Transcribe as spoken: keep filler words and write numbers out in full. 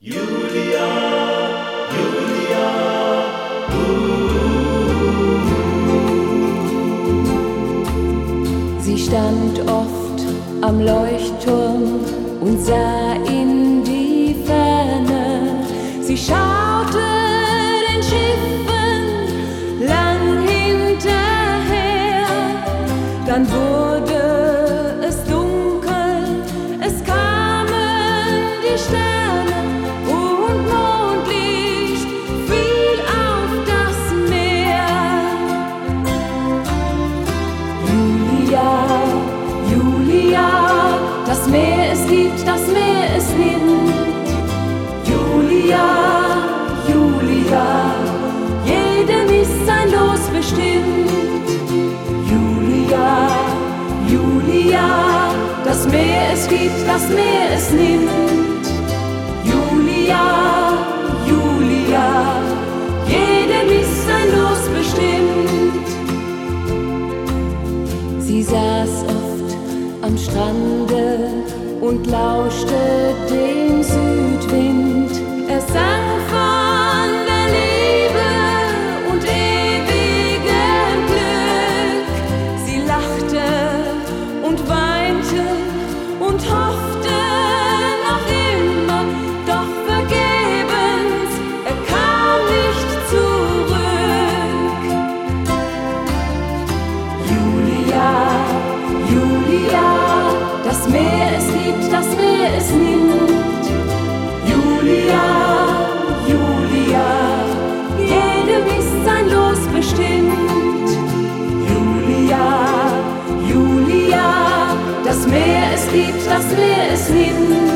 Julia, Julia, uh. Sie stand oft am Leuchtturm und sah in die Ferne. Sie schaute den Schiffen lang hinterher. Dann wurde es dunkel, es kamen die Sterne und Mondlicht fiel auf das Meer. Julia, Julia, das Meer es liebt, das Meer es nimmt. Julia, Julia, jedem ist sein Los bestimmt. Julia, Julia, das Meer es liebt, das Meer es nimmt. Julia, Julia, jedem ist sein Los bestimmt. Sie saß oft am Strande und lauschte dem Südwind. Er sang von der Liebe und ewigem Glück. Sie lachte und weinte und hoffte noch immer, doch vergebens, er kam nicht zurück. Julia, Julia, das Meer es liebt, das Meer es nimmt. Julia, Julia, jedem ist sein Los bestimmt. Julia, Julia, das Meer es liebt, das Meer es nimmt.